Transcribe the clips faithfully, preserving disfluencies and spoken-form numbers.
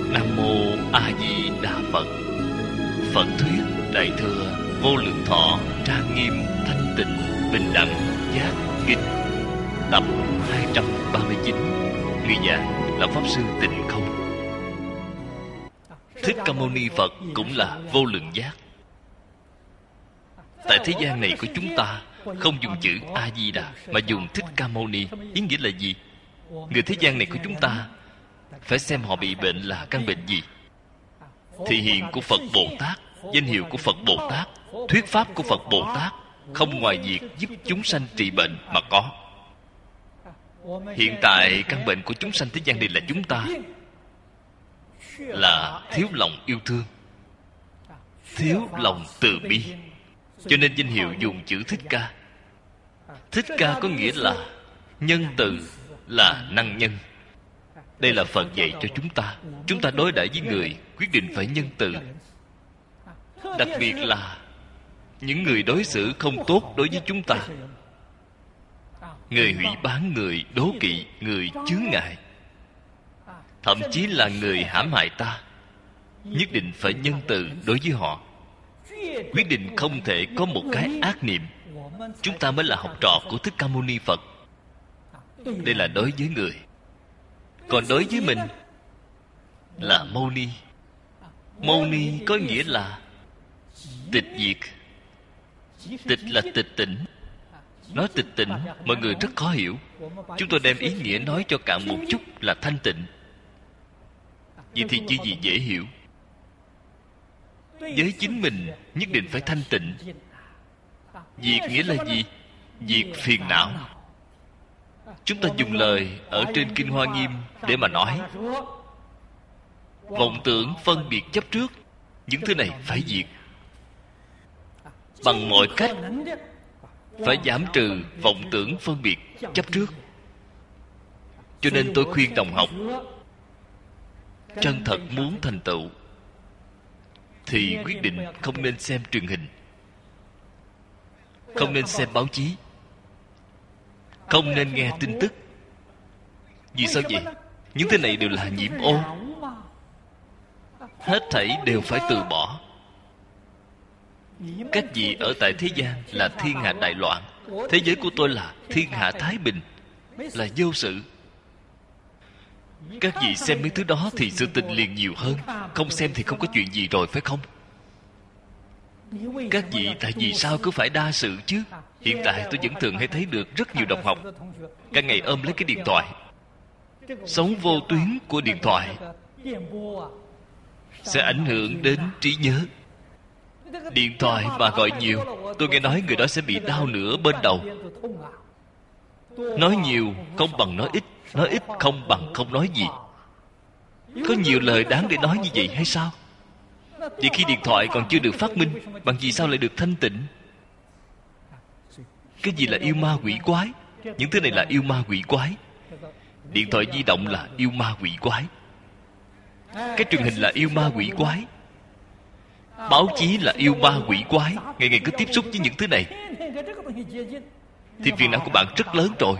Nam Mô A Di Đà Phật. Phật thuyết Đại thừa Vô Lượng Thọ Trang Nghiêm Thanh Tịnh Bình Đẳng Giác Kinh, tập hai trăm ba mươi chín. Người giảng là Pháp Sư Tịnh Không. Thích Ca Mâu Ni Phật cũng là vô lượng giác. Tại thế gian này của chúng ta không dùng chữ A Di Đà mà dùng Thích Ca Mâu Ni. Ý nghĩa là gì? Người thế gian này của chúng ta phải xem họ bị bệnh là căn bệnh gì. Thị hiện của Phật Bồ Tát, danh hiệu của Phật Bồ Tát, thuyết pháp của Phật Bồ Tát không ngoài việc giúp chúng sanh trị bệnh mà có. Hiện tại căn bệnh của chúng sanh thế gian này là chúng ta là thiếu lòng yêu thương, thiếu lòng từ bi. Cho nên danh hiệu dùng chữ Thích Ca. Thích Ca có nghĩa là nhân từ, là năng nhân. Đây là Phật dạy cho chúng ta. Chúng ta đối đãi với người quyết định phải nhân từ. Đặc biệt là những người đối xử không tốt đối với chúng ta, người hủy báng, người đố kỵ, người chướng ngại, thậm chí là người hãm hại ta, nhất định phải nhân từ đối với họ. Quyết định không thể có một cái ác niệm. Chúng ta mới là học trò của Thích Ca Mâu Ni Phật. Đây là đối với người. Còn đối với mình là Mâu Ni. Mâu Ni có nghĩa là tịch diệt. Tịch là tịch tỉnh. Nói tịch tỉnh mọi người rất khó hiểu. Chúng tôi đem ý nghĩa nói cho cạn một chút là thanh tịnh. Vậy thì chữ gì dễ hiểu? Với chính mình nhất định phải thanh tịnh. Diệt nghĩa là gì? Diệt phiền não. Chúng ta dùng lời ở trên Kinh Hoa Nghiêm để mà nói. Vọng tưởng, phân biệt, chấp trước, những thứ này phải diệt. Bằng mọi cách phải giảm trừ vọng tưởng, phân biệt, chấp trước. Cho nên tôi khuyên đồng học chân thật muốn thành tựu thì quyết định không nên xem truyền hình, không nên xem báo chí, không nên nghe tin tức. Vì sao vậy? Những thứ này đều là nhiễm ô. Hết thảy đều phải từ bỏ. Các vị ở tại thế gian là thiên hạ đại loạn. Thế giới của tôi là thiên hạ thái bình, là vô sự. Các vị xem mấy thứ đó thì sự tình liền nhiều hơn. Không xem thì không có chuyện gì rồi, phải không? Các vị tại vì sao cứ phải đa sự chứ? Hiện tại tôi vẫn thường hay thấy được rất nhiều đồng học cả ngày ôm lấy cái điện thoại. Sóng vô tuyến của điện thoại sẽ ảnh hưởng đến trí nhớ. Điện thoại mà gọi nhiều, tôi nghe nói người đó sẽ bị đau nửa bên đầu. Nói nhiều không bằng nói ít, nói ít không bằng không nói gì. Có nhiều lời đáng để nói như vậy hay sao? Vậy khi điện thoại còn chưa được phát minh, bằng gì sao lại được thanh tịnh? Cái gì là yêu ma quỷ quái? Những thứ này là yêu ma quỷ quái. Điện thoại di động là yêu ma quỷ quái. Cái truyền hình là yêu ma quỷ quái. Báo chí là yêu ma quỷ quái. Ngày ngày cứ tiếp xúc với những thứ này thì phiền não của bạn rất lớn rồi.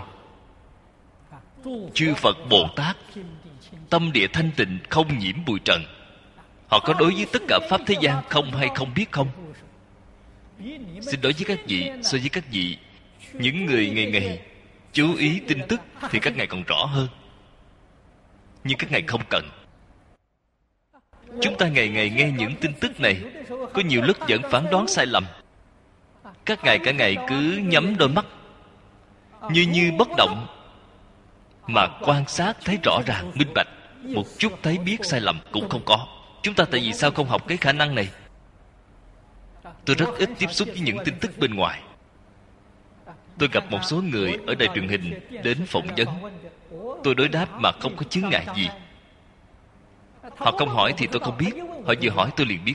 Chư Phật Bồ Tát tâm địa thanh tịnh, không nhiễm bụi trần. Họ có đối với tất cả pháp thế gian không hay không biết không? Xin đối với các vị, so với các vị những người ngày ngày chú ý tin tức thì các ngài còn rõ hơn. Nhưng các ngài không cần. Chúng ta ngày ngày nghe những tin tức này, có nhiều lúc vẫn phán đoán sai lầm. Các ngài cả ngày cứ nhắm đôi mắt như như bất động, mà quan sát thấy rõ ràng minh bạch, một chút thấy biết sai lầm cũng không có. Chúng ta tại vì sao không học cái khả năng này? Tôi rất ít tiếp xúc với những tin tức bên ngoài. Tôi gặp một số người ở đài truyền hình đến phỏng vấn. Tôi đối đáp mà không có chướng ngại gì. Họ không hỏi thì tôi không biết. Họ vừa hỏi tôi liền biết.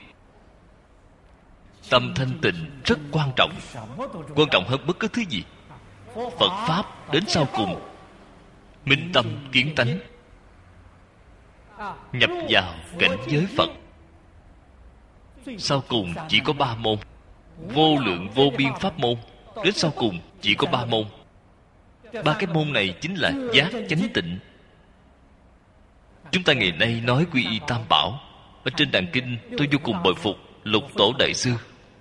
Tâm thanh tịnh rất quan trọng. Quan trọng hơn bất cứ thứ gì. Phật Pháp đến sau cùng minh tâm kiến tánh, nhập vào cảnh giới Phật. Sau cùng chỉ có ba môn. Vô lượng vô biên pháp môn. Đến sau cùng chỉ có ba môn. Ba cái môn này chính là giác chánh tịnh. Chúng ta ngày nay nói quy y tam bảo. Ở trên đàn kinh tôi vô cùng bội phục Lục Tổ Đại Sư.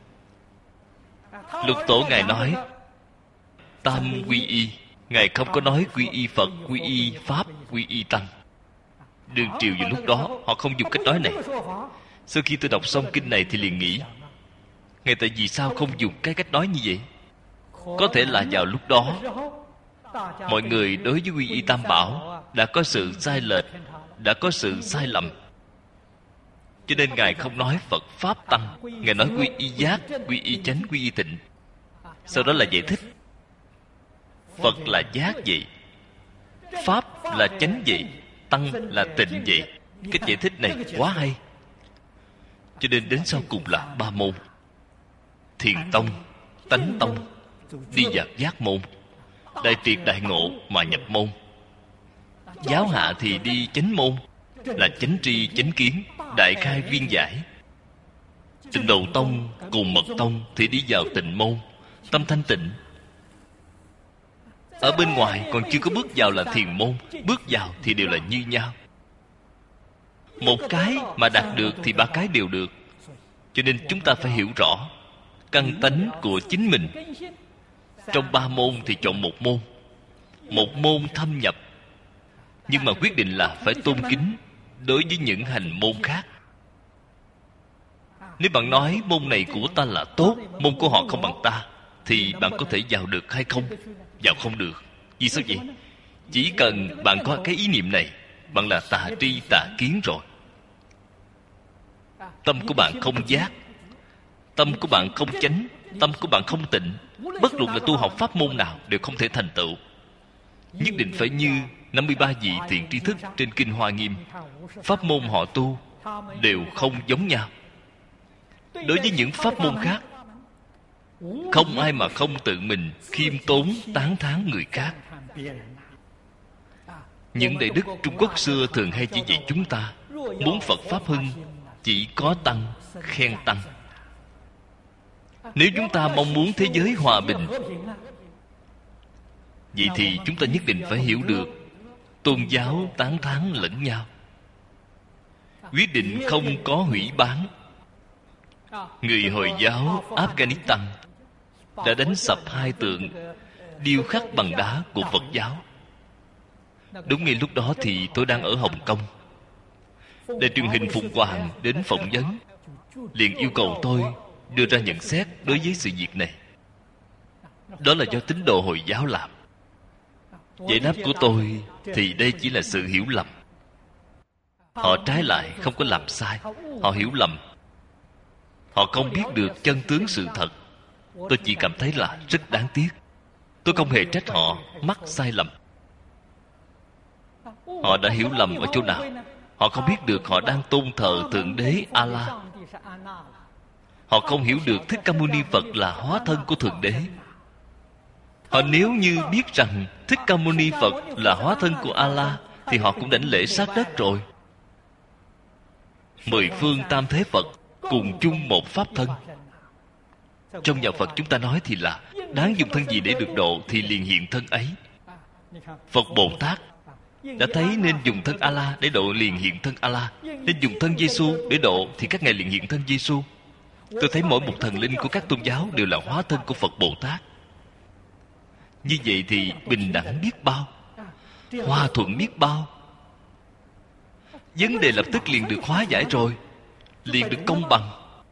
Lục Tổ Ngài nói tam quy y. Ngài không có nói quy y Phật, quy y Pháp, quy y Tăng. Đường triều vào lúc đó họ không dùng cách nói này. Sau khi tôi đọc xong kinh này thì liền nghĩ, Ngài tại vì sao không dùng cái cách nói như vậy? Có thể là vào lúc đó mọi người đối với quy y tam bảo đã có sự sai lệch, đã có sự sai lầm, cho nên Ngài không nói Phật Pháp Tăng. Ngài nói quy y giác, quy y chánh, quy y tịnh. Sau đó là giải thích Phật là giác vậy, Pháp là chánh vậy, Tăng là tịnh vậy. Cách giải thích này quá hay. Cho nên đến sau cùng là ba môn: Thiền Tông, Tánh Tông, đi vào giác môn, đại triệt đại ngộ mà nhập môn. Giáo hạ thì đi chánh môn, là chánh tri chánh kiến, đại khai viên giải. Tịnh Độ Tông cùng Mật Tông thì đi vào tịnh môn, tâm thanh tịnh. Ở bên ngoài còn chưa có bước vào là thiền môn, bước vào thì đều là như nhau. Một cái mà đạt được thì ba cái đều được. Cho nên chúng ta phải hiểu rõ căn tánh của chính mình. Trong ba môn thì chọn một môn, một môn thâm nhập, nhưng mà quyết định là phải tôn kính đối với những hành môn khác. Nếu bạn nói môn này của ta là tốt, môn của họ không bằng ta, thì bạn có thể vào được hay không? Vào không được. Vì sao vậy? Chỉ cần bạn có cái ý niệm này, bạn là tà tri tà kiến rồi. Tâm của bạn không giác, tâm của bạn không chánh, tâm của bạn không tịnh, bất luận là tu học pháp môn nào đều không thể thành tựu. Nhất định phải như năm mươi ba vị thiện tri thức trên Kinh Hoa Nghiêm. Pháp môn họ tu đều không giống nhau. Đối với những pháp môn khác, không ai mà không tự mình khiêm tốn tán thán người khác. Những đại đức Trung Quốc xưa thường hay chỉ dạy chúng ta, muốn Phật Pháp hưng, chỉ có Tăng khen Tăng. Nếu chúng ta mong muốn thế giới hòa bình, vậy thì chúng ta nhất định phải hiểu được tôn giáo tán thán lẫn nhau, quyết định không có hủy bán. Người Hồi giáo Afghanistan đã đánh sập hai tượng điêu khắc bằng đá của Phật giáo. Đúng ngay lúc đó thì tôi đang ở Hồng Kông. Đài truyền hình Phụng Hoàng đến phỏng vấn, liền yêu cầu tôi đưa ra nhận xét đối với sự việc này. Đó là do tín đồ Hồi giáo làm. Giải đáp của tôi thì đây chỉ là sự hiểu lầm. Họ trái lại không có làm sai, họ hiểu lầm. Họ không biết được chân tướng sự thật. Tôi chỉ cảm thấy là rất đáng tiếc. Tôi không hề trách họ mắc sai lầm. Họ đã hiểu lầm ở chỗ nào? Họ không biết được họ đang tôn thờ Thượng Đế Allah. Họ không hiểu được Thích Ca Mâu Ni Phật là hóa thân của Thượng Đế. Họ nếu như biết rằng Thích Ca Mâu Ni Phật là hóa thân của Allah, thì họ cũng đảnh lễ sát đất rồi. Mười phương tam thế Phật cùng chung một pháp thân. Trong nhà Phật chúng ta nói thì là đáng dùng thân gì để được độ thì liền hiện thân ấy. Phật Bồ Tát đã thấy nên dùng thân A-la để độ liền hiện thân A-la, nên dùng thân Giê-xu để độ thì các ngài liền hiện thân Giê-xu. Tôi thấy mỗi một thần linh của các tôn giáo đều là hóa thân của Phật Bồ Tát. Như vậy thì bình đẳng biết bao, hòa thuận biết bao. Vấn đề lập tức liền được hóa giải rồi, liền được công bằng.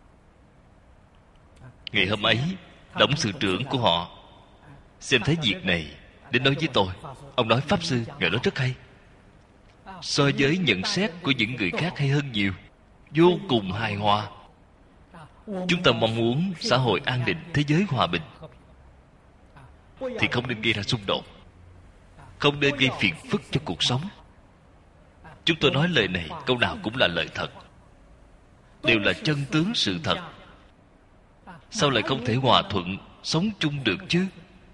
Ngày hôm ấy,董sự trưởng của họ xem thấy việc này đến nói với tôi. Ông nói: Pháp Sư, ngài nói rất hay, so với nhận xét của những người khác hay hơn nhiều, vô cùng hài hòa. Chúng ta mong muốn xã hội an định, thế giới hòa bình, thì không nên gây ra xung đột, không nên gây phiền phức cho cuộc sống. Chúng tôi nói lời này, câu nào cũng là lời thật, đều là chân tướng sự thật. Sao lại không thể hòa thuận sống chung được chứ?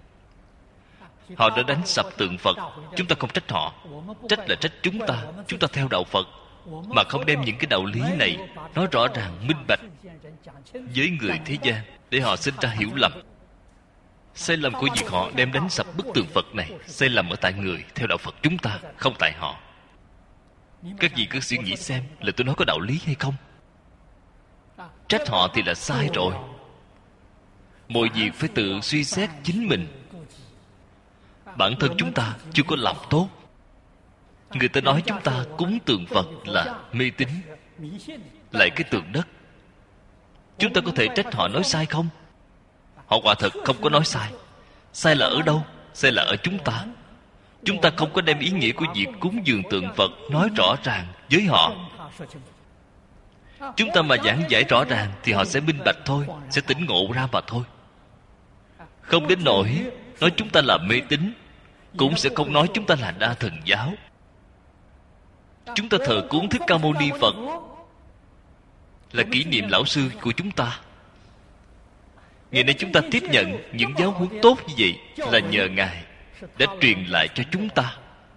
Họ đã đánh sập tượng Phật, chúng ta không trách họ. Trách là trách chúng ta. Chúng ta theo đạo Phật mà không đem những cái đạo lý này nói rõ ràng minh bạch với người thế gian, để họ sinh ra hiểu lầm. Sai lầm của việc họ đem đánh sập bức tượng Phật này, sai lầm ở tại người theo đạo Phật chúng ta, không tại họ. Các vị cứ suy nghĩ xem là tôi nói có đạo lý hay không. Trách họ thì là sai rồi. Mọi việc phải tự suy xét chính mình. Bản thân chúng ta chưa có làm tốt. Người ta nói chúng ta cúng tượng Phật là mê tín, lại cái tượng đất. Chúng ta có thể trách họ nói sai không? Họ quả thật không có nói sai. Sai là ở đâu? Sai là ở chúng ta. Chúng ta không có đem ý nghĩa của việc cúng dường tượng Phật nói rõ ràng với họ. Chúng ta mà giảng giải rõ ràng thì họ sẽ minh bạch thôi, sẽ tỉnh ngộ ra mà thôi. Không đến nỗi nói chúng ta là mê tín, cũng sẽ không nói chúng ta là đa thần giáo. Chúng ta thờ cúng Thích Ca Mâu Ni Phật là kỷ niệm lão sư của chúng ta. Ngày nay chúng ta tiếp nhận những giáo huấn tốt như vậy là nhờ Ngài đã truyền lại cho chúng ta.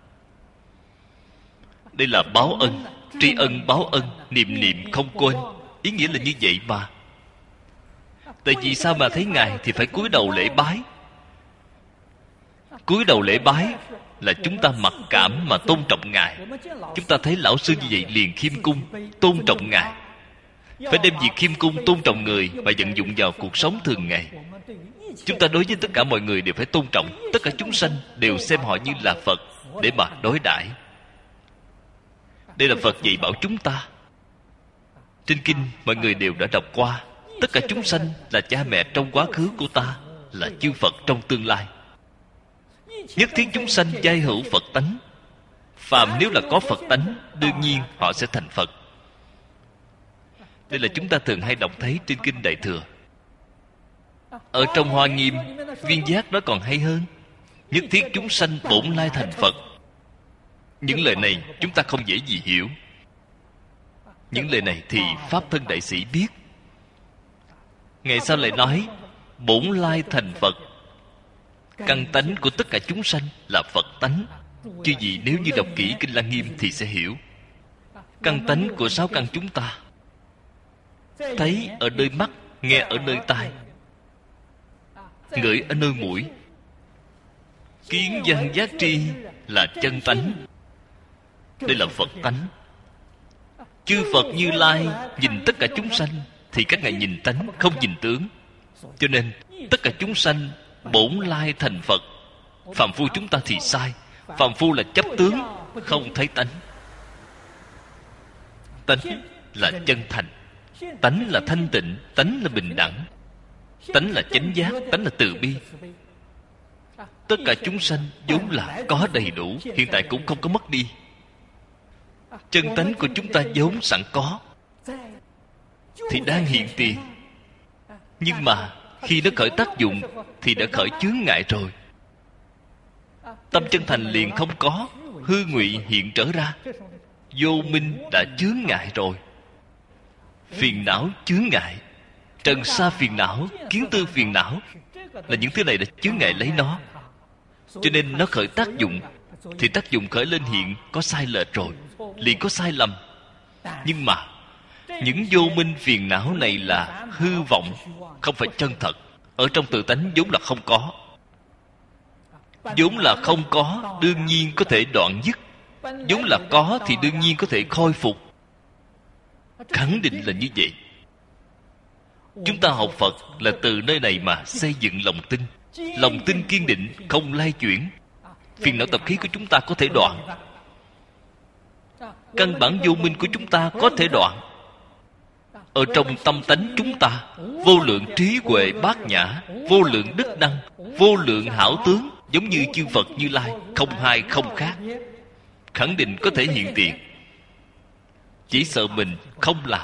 Đây là báo ân, tri ân báo ân, niệm niệm không quên. Ý nghĩa là như vậy mà. Tại vì sao mà thấy Ngài thì phải cúi đầu lễ bái? Cúi đầu lễ bái là chúng ta mặc cảm mà tôn trọng Ngài. Chúng ta thấy lão sư như vậy liền khiêm cung, tôn trọng Ngài. Phải đem việc khiêm cung tôn trọng người và vận dụng vào cuộc sống thường ngày. Chúng ta đối với tất cả mọi người đều phải tôn trọng. Tất cả chúng sanh đều xem họ như là Phật để mà đối đãi. Đây là Phật dạy bảo chúng ta. Trên kinh mọi người đều đã đọc qua. Tất cả chúng sanh là cha mẹ trong quá khứ của ta, là chư Phật trong tương lai. Nhất thiết chúng sanh giai hữu Phật tánh. Phàm nếu là có Phật tánh, đương nhiên họ sẽ thành Phật. Đây là chúng ta thường hay đọc thấy trên kinh Đại Thừa. Ở trong Hoa Nghiêm, Viên Giác nói còn hay hơn. Nhất thiết chúng sanh bổn lai thành Phật. Những lời này chúng ta không dễ gì hiểu. Những lời này thì Pháp Thân Đại Sĩ biết. Ngày sau lại nói bổn lai thành Phật. Căn tánh của tất cả chúng sanh là Phật tánh. Chứ gì nếu như đọc kỹ Kinh Lăng Nghiêm thì sẽ hiểu. Căn tánh của sáu căn chúng ta, thấy ở nơi mắt, nghe ở nơi tai, ngửi ở nơi mũi, kiến văn giác tri là chân tánh. Đây là Phật tánh. Chư Phật Như Lai nhìn tất cả chúng sanh thì các ngài nhìn tánh, không nhìn tướng. Cho nên tất cả chúng sanh bổn lai thành Phật. Phàm phu chúng ta thì sai. Phàm phu là chấp tướng, không thấy tánh. Tánh là chân thành, tánh là thanh tịnh, tánh là bình đẳng, tánh là chánh giác, tánh là từ bi. Tất cả chúng sanh vốn là có đầy đủ, hiện tại cũng không có mất đi. Chân tánh của chúng ta vốn sẵn có thì đang hiện tiền. Nhưng mà khi nó khởi tác dụng thì đã khởi chướng ngại rồi. Tâm chân thành liền không có, hư ngụy hiện trở ra. Vô minh đã chướng ngại rồi. Phiền não chướng ngại, trần sa phiền não, kiến tư phiền não, là những thứ này đã chướng ngại lấy nó. Cho nên nó khởi tác dụng thì tác dụng khởi lên hiện có sai lệch rồi, liền có sai lầm. Nhưng mà những vô minh phiền não này là hư vọng, không phải chân thật. Ở trong tự tánh vốn là không có. Vốn là không có, đương nhiên có thể đoạn dứt. Vốn là có thì đương nhiên có thể khôi phục. Khẳng định là như vậy. Chúng ta học Phật là từ nơi này mà xây dựng lòng tin. Lòng tin kiên định, không lay chuyển. Phiền não tập khí của chúng ta có thể đoạn. Căn bản vô minh của chúng ta có thể đoạn. Ở trong tâm tánh chúng ta, vô lượng trí huệ bát nhã, vô lượng đức năng, vô lượng hảo tướng, giống như chư Phật Như Lai, không hai không khác. Khẳng định có thể hiện tiền. Chỉ sợ mình không làm.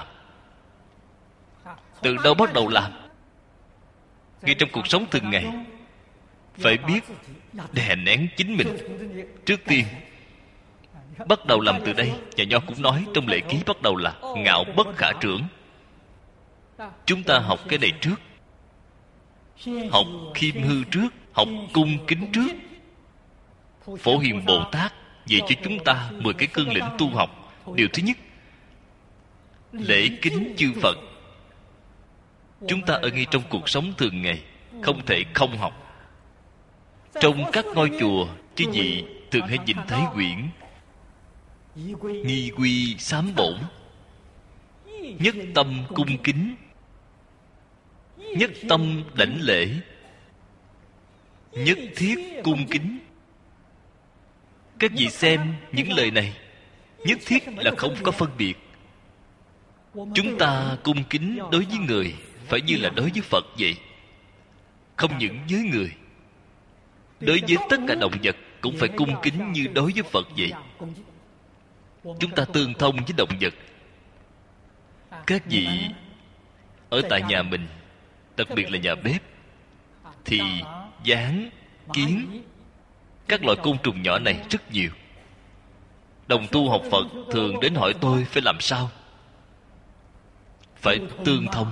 Từ đâu bắt đầu làm? Ngay trong cuộc sống thường ngày, phải biết đè nén chính mình. Trước tiên bắt đầu làm từ đây. Nhà Nho cũng nói trong lễ ký bắt đầu là ngạo bất khả trưởng. Chúng ta học cái này trước. Học khiêm hư trước, học cung kính trước. Phổ Hiền Bồ Tát dạy cho chúng ta mười cái cương lĩnh tu học. Điều thứ nhất, lễ kính chư Phật. Chúng ta ở ngay trong cuộc sống thường ngày không thể không học. Trong các ngôi chùa, chứ gì thường hay nhìn thấy quyển nghi quy sám bổn, nhất tâm cung kính, nhất tâm đảnh lễ, nhất thiết cung kính. Các vị xem những lời này, nhất thiết là không có phân biệt. Chúng ta cung kính đối với người phải như là đối với Phật vậy. Không những với người, đối với tất cả động vật cũng phải cung kính như đối với Phật vậy. Chúng ta tương thông với động vật. Các vị ở tại nhà mình, đặc biệt là nhà bếp, thì gián, kiến, các loại côn trùng nhỏ này rất nhiều. Đồng tu học Phật thường đến hỏi tôi phải làm sao. Phải tương thông,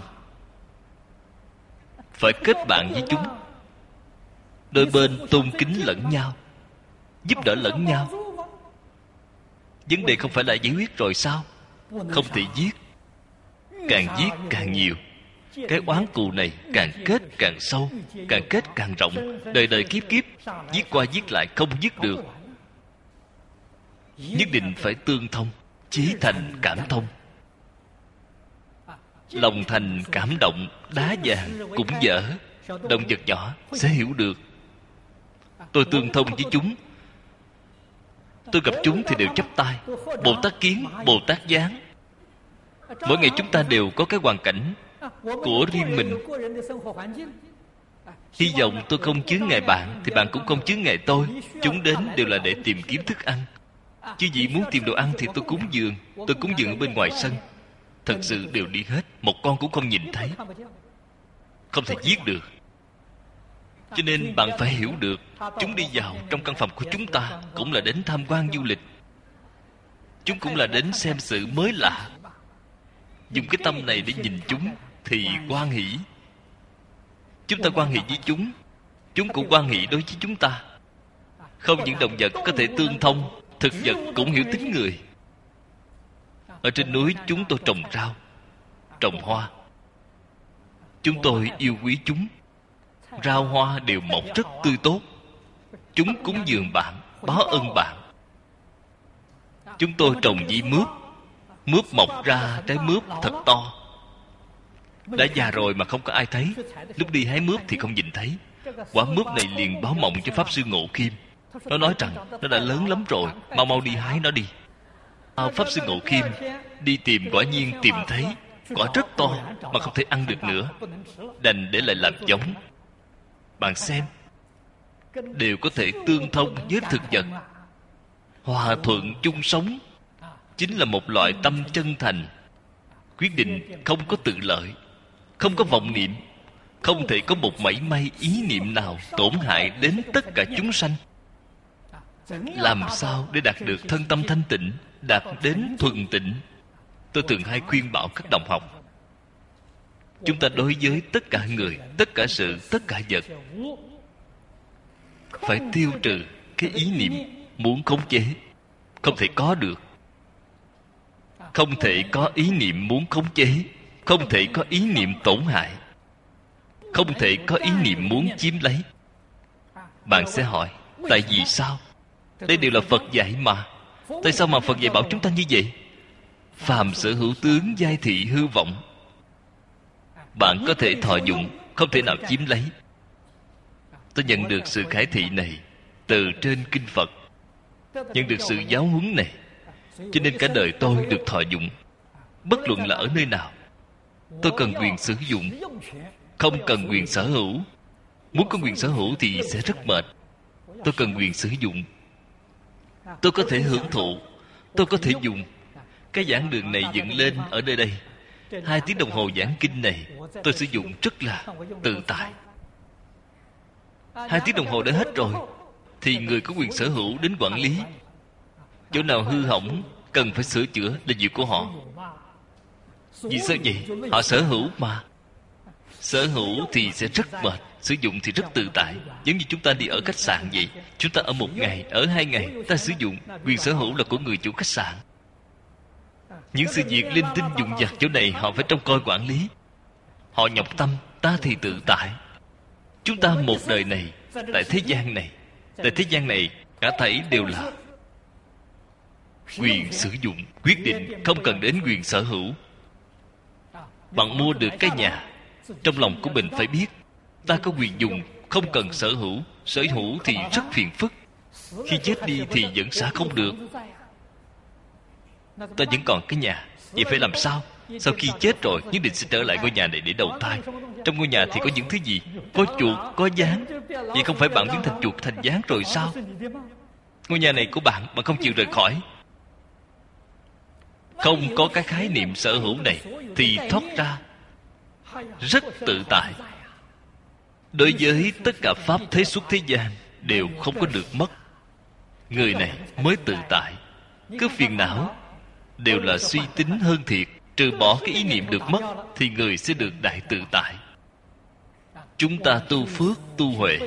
phải kết bạn với chúng. Đôi bên tôn kính lẫn nhau, giúp đỡ lẫn nhau. Vấn đề không phải là giải quyết rồi sao? Không thể giết. Càng giết càng nhiều. Cái oán cù này càng kết càng sâu, càng kết càng rộng. Đời đời kiếp kiếp, giết qua giết lại không giết được. Nhất định phải tương thông, chí thành cảm thông. Lòng thành cảm động, đá vàng cũng dở. Động vật nhỏ sẽ hiểu được. Tôi tương thông với chúng. Tôi gặp chúng thì đều chắp tay. Bồ Tát Kiến, Bồ Tát Giáng. Mỗi ngày chúng ta đều có cái hoàn cảnh của riêng mình. Hy vọng tôi không chướng ngại bạn, thì bạn cũng không chướng ngại tôi. Chúng đến đều là để tìm kiếm thức ăn. Chứ gì muốn tìm đồ ăn thì tôi cúng dường. Tôi cúng dường ở bên ngoài sân. Thật sự đều đi hết, một con cũng không nhìn thấy. Không thể giết được. Cho nên bạn phải hiểu được, chúng đi vào trong căn phòng của chúng ta cũng là đến tham quan du lịch. Chúng cũng là đến xem sự mới lạ. Dùng cái tâm này để nhìn chúng thì hoan hỷ. Chúng ta hoan hỷ với chúng, chúng cũng hoan hỷ đối với chúng ta. Không những động vật có thể tương thông, thực vật cũng hiểu tính người. Ở trên núi chúng tôi trồng rau, trồng hoa. Chúng tôi yêu quý chúng. Rau hoa đều mọc rất tươi tốt. Chúng cúng dường bạn, báo ơn bạn. Chúng tôi trồng dĩ mướp. Mướp mọc ra trái mướp thật to. Đã già rồi mà không có ai thấy. Lúc đi hái mướp thì không nhìn thấy. Quả mướp này liền báo mộng cho Pháp Sư Ngộ Kim. Nó nói rằng nó đã lớn lắm rồi, mau mau đi hái nó đi. à, Pháp Sư Ngộ Kim đi tìm, quả nhiên tìm thấy. Quả rất to mà không thể ăn được nữa, đành để lại làm giống. Bạn xem, đều có thể tương thông với thực vật. Hòa thuận chung sống chính là một loại tâm chân thành. Quyết định không có tự lợi, không có vọng niệm, không thể có một mảy may ý niệm nào tổn hại đến tất cả chúng sanh. Làm sao để đạt được thân tâm thanh tịnh, đạt đến thuần tịnh? Tôi thường hay khuyên bảo các đồng học, chúng ta đối với tất cả người, tất cả sự, tất cả vật phải tiêu trừ cái ý niệm muốn khống chế. Không thể có được. Không thể có ý niệm muốn khống chế. Không thể có ý niệm tổn hại. Không thể có ý niệm muốn chiếm lấy. Bạn sẽ hỏi, tại vì sao? Đây đều là Phật dạy mà. Tại sao mà Phật dạy bảo chúng ta như vậy? Phàm sở hữu tướng giai thị hư vọng. Bạn có thể thọ dụng, không thể nào chiếm lấy. Tôi nhận được sự khải thị này từ trên kinh Phật, nhận được sự giáo huấn này, cho nên cả đời tôi được thọ dụng. Bất luận là ở nơi nào, tôi cần quyền sử dụng, không cần quyền sở hữu. Muốn có quyền sở hữu thì sẽ rất mệt. Tôi cần quyền sử dụng. Tôi có thể hưởng thụ, tôi có thể dùng. Cái giảng đường này dựng lên ở nơi đây, hai tiếng đồng hồ giảng kinh này, tôi sử dụng rất là tự tại. Hai tiếng đồng hồ đã hết rồi thì người có quyền sở hữu đến quản lý. Chỗ nào hư hỏng cần phải sửa chữa là việc của họ. Vì sao vậy? Họ sở hữu mà. Sở hữu thì sẽ rất mệt, sử dụng thì rất tự tại. Giống như chúng ta đi ở khách sạn vậy. Chúng ta ở một ngày, ở hai ngày, ta sử dụng. Quyền sở hữu là của người chủ khách sạn. Những sự việc linh tinh dụng vặt chỗ này họ phải trông coi quản lý. Họ nhọc tâm, ta thì tự tại. Chúng ta một đời này, tại thế gian này, tại thế gian này cả thảy đều là quyền sử dụng, quyết định không cần đến quyền sở hữu. Bạn mua được cái nhà, trong lòng của mình phải biết ta có quyền dùng, không cần sở hữu. Sở hữu thì rất phiền phức, khi chết đi thì vẫn xả không được. Ta vẫn còn cái nhà, vậy phải làm sao? Sau khi chết rồi nhất định sẽ trở lại ngôi nhà này để đầu thai. Trong ngôi nhà thì có những thứ gì? Có chuột, có gián. Vậy không phải bạn biến thành chuột thành gián rồi sao? Ngôi nhà này của bạn, bạn không chịu rời khỏi. Không có cái khái niệm sở hữu này thì thoát ra rất tự tại. Đối với tất cả pháp thế xuất thế gian đều không có được mất. Người này mới tự tại. Cứ phiền não đều là suy tính hơn thiệt. Trừ bỏ cái ý niệm được mất thì người sẽ được đại tự tại. Chúng ta tu phước, tu huệ,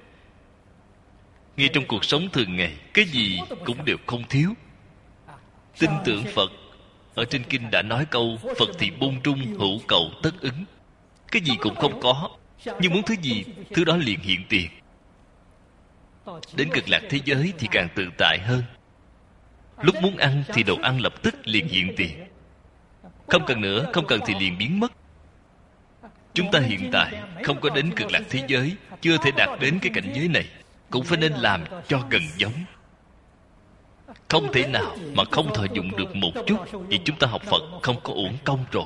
ngay trong cuộc sống thường ngày, cái gì cũng đều không thiếu. Tin tưởng Phật. Ở trên kinh đã nói câu Phật thì bôn trung, hữu cầu tất ứng. Cái gì cũng không có, nhưng muốn thứ gì, thứ đó liền hiện tiền. Đến cực lạc thế giới thì càng tự tại hơn. Lúc muốn ăn thì đồ ăn lập tức liền hiện tiền. Không cần nữa, không cần thì liền biến mất. Chúng ta hiện tại không có đến cực lạc thế giới, chưa thể đạt đến cái cảnh giới này, cũng phải nên làm cho gần giống. Không thể nào mà không thọ dụng được một chút, vì chúng ta học Phật không có uổng công rồi.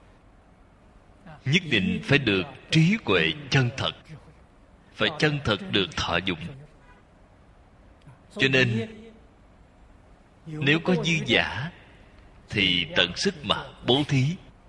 Nhất định phải được trí huệ chân thật, phải chân thật được thọ dụng. Cho nên nếu có dư giả thì tận sức mà bố thí.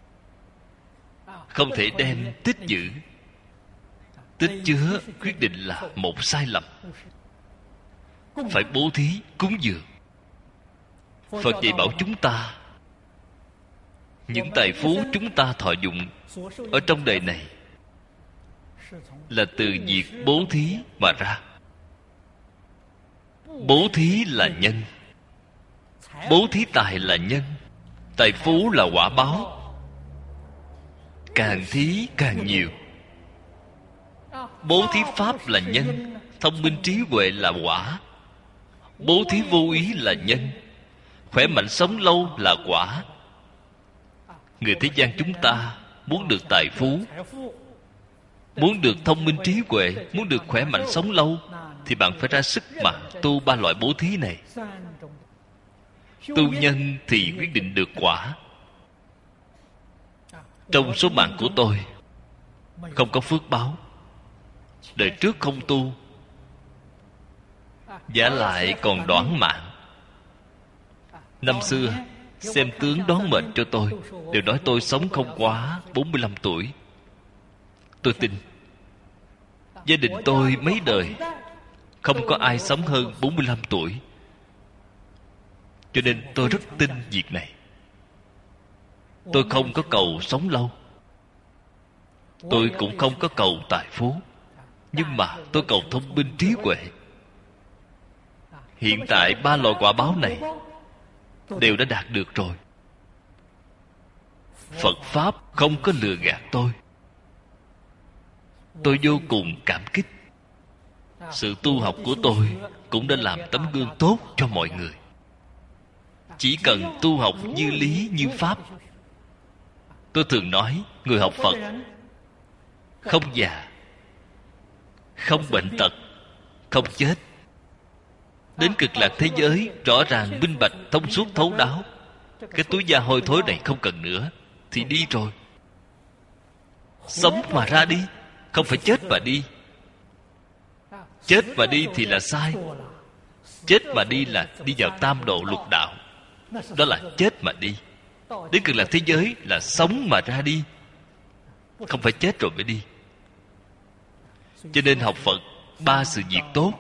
Không thể đem tích giữ. Tích chứa quyết định là một sai lầm. Phải bố thí, cúng dường. Phật dạy bảo chúng ta, những tài phú chúng ta thọ dụng ở trong đời này là từ việc bố thí mà ra. Bố thí là nhân, bố thí tài là nhân, tài phú là quả báo. Càng thí càng nhiều. Bố thí pháp là nhân, thông minh trí huệ là quả. Bố thí vô ý là nhân, khỏe mạnh sống lâu là quả. Người thế gian chúng ta muốn được tài phú, muốn được thông minh trí huệ, muốn được khỏe mạnh sống lâu, thì bạn phải ra sức mà tu ba loại bố thí này. Tu nhân thì quyết định được quả. Trong số mạng của tôi không có phước báo, đời trước không tu, vả lại còn đoản mạng. Năm xưa xem tướng đoán mệnh cho tôi, đều nói tôi sống không quá bốn mươi lăm tuổi. Tôi tin. Gia đình tôi mấy đời không có ai sống hơn bốn mươi lăm tuổi, cho nên tôi rất tin việc này. Tôi không có cầu sống lâu, tôi cũng không có cầu tài phú, nhưng mà tôi cầu thông minh trí huệ. Hiện tại ba loại quả báo này đều đã đạt được rồi. Phật Pháp không có lừa gạt tôi. Tôi vô cùng cảm kích. Sự tu học của tôi cũng đã làm tấm gương tốt cho mọi người. Chỉ cần tu học như lý như pháp. Tôi thường nói, người học Phật không già, không bệnh tật, không chết. Đến cực lạc thế giới rõ ràng minh bạch thông suốt thấu đáo. Cái túi da hôi thối này không cần nữa thì đi rồi. Sống mà ra đi, không phải chết mà đi. Chết mà đi thì là sai. Chết mà đi là đi vào tam độ lục đạo. Đó là chết mà đi. Đến cực lạc thế giới là sống mà ra đi, không phải chết rồi mới đi. Cho nên học Phật ba sự việc tốt.